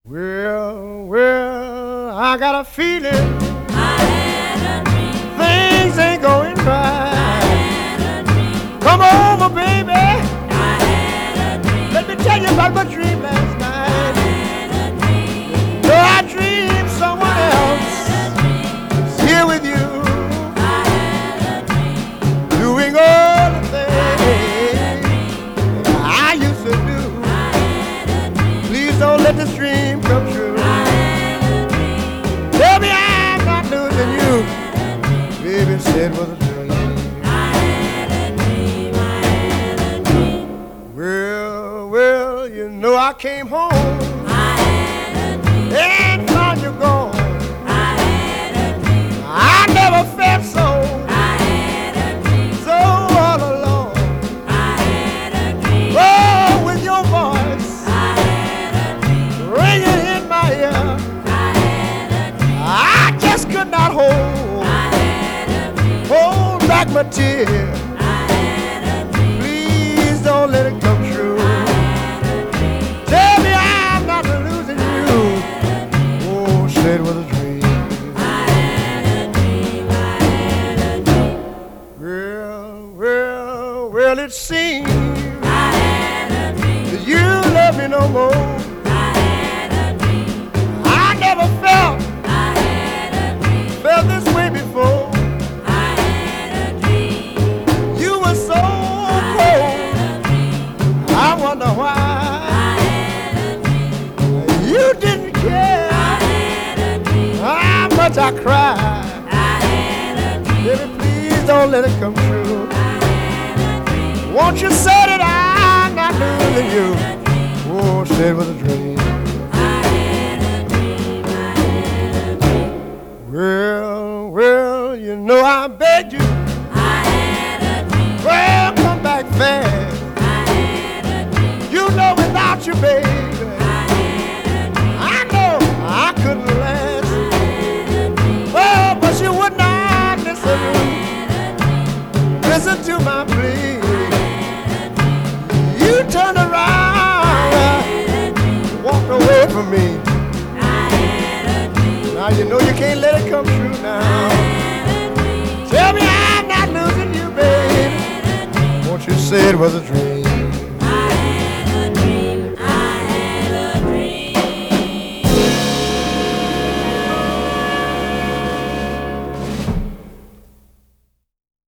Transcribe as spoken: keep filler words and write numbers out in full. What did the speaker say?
Well, well, I got a feeling I had a dream. things ain't going I right. had a dream. Come over, baby. I had a dream. Let me tell you about my dream last I night. had a dream. No, I dreamed someone I else had a dream. was here with you, I had a dream. doing all the I had a things dream. that I used to do. I had a dream. Please don't let this dream come true. I had a dream. Tell me I'm not losing you. I had a dream. Baby said it was a dream. I had a dream. I had a dream. Well, well, you know I came home I had a dream. and found you gone. I had a dream. I never felt so, I had a dream. so all alone. I had a dream. Oh, with your voice I had a dream. ringing in my ear, I had a dream. I just could not hold, I had a dream. hold back my tears. I had a dream. Please don't let it come true. I had a dream. Tell me I'm not losing I you. had a dream. Oh, said it was a dream. I had a dream. I had a dream. Well, well, well, it seems I had a dream. that you love me no more. I had a dream. I never felt, I had a dream. felt this way before. I had a dream. You were so I cold, had a dream. I wonder why I had a dream. you didn't care I had a dream. how much I cried. I had a dream. Baby, please don't let it come true. I had a dream. Won't you say that I'm not losing you? I had a dream. Oh, said it was a dream. I had a dream. I had a dream. Well, well, you know I begged you. I had a dream. Well, come back fast. I had a dream. You know without you, baby, I had a dream. I know I couldn't last. I had a dream. Oh, but you would not listen, I had a dream. listen to my plea. I had a dream. You turned I around, had a dream. walked away from me. I had a dream. Now you know you can't let it come true I now. had a dream. Tell me I'm not losing you, I baby. had a dream. Won't you say it was a dream?